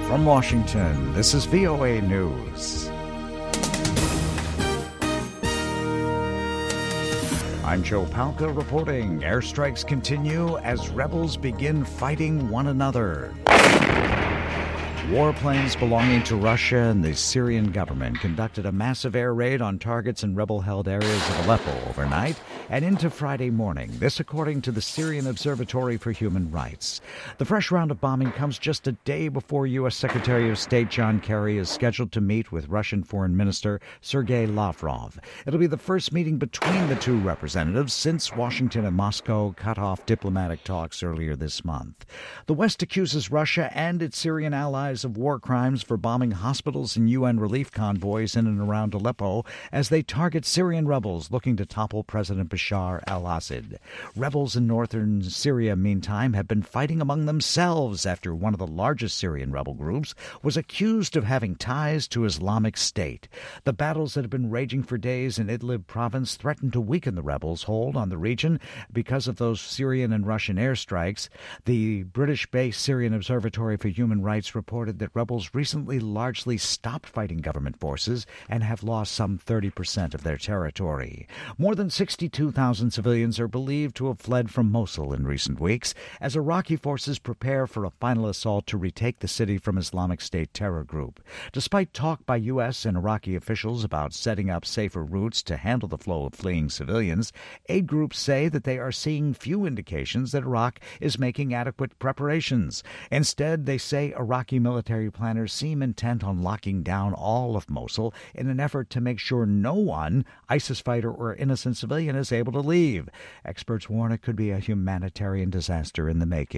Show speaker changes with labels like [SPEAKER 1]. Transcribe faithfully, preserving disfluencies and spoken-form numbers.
[SPEAKER 1] From Washington, this is V O A News. I'm Joe Palca reporting. Airstrikes continue as rebels begin fighting one another. Warplanes belonging to Russia and the Syrian government conducted a massive air raid on targets in rebel-held areas of Aleppo overnight and into Friday morning. This according to the Syrian Observatory for Human Rights. The fresh round of bombing comes just a day before U S. Secretary of State John Kerry is scheduled to meet with Russian Foreign Minister Sergei Lavrov. It'll be the first meeting between the two representatives since Washington and Moscow cut off diplomatic talks earlier this month. The West accuses Russia and its Syrian allies of war crimes for bombing hospitals and U N relief convoys in and around Aleppo as they target Syrian rebels looking to topple President Bashar al-Assad. Rebels in northern Syria, meantime, have been fighting among themselves after one of the largest Syrian rebel groups was accused of having ties to Islamic State. The battles that have been raging for days in Idlib province threaten to weaken the rebels' hold on the region because of those Syrian and Russian airstrikes. The British-based Syrian Observatory for Human Rights reported that rebels recently largely stopped fighting government forces and have lost some thirty percent of their territory. More than sixty-two thousand civilians are believed to have fled from Mosul in recent weeks as Iraqi forces prepare for a final assault to retake the city from Islamic State terror group. Despite talk by U S and Iraqi officials about setting up safer routes to handle the flow of fleeing civilians, aid groups say that they are seeing few indications that Iraq is making adequate preparations. Instead, they say Iraqi military planners seem intent on locking down all of Mosul in an effort to make sure no one, ISIS fighter or innocent civilian, is able to leave. Experts warn it could be a humanitarian disaster in the making.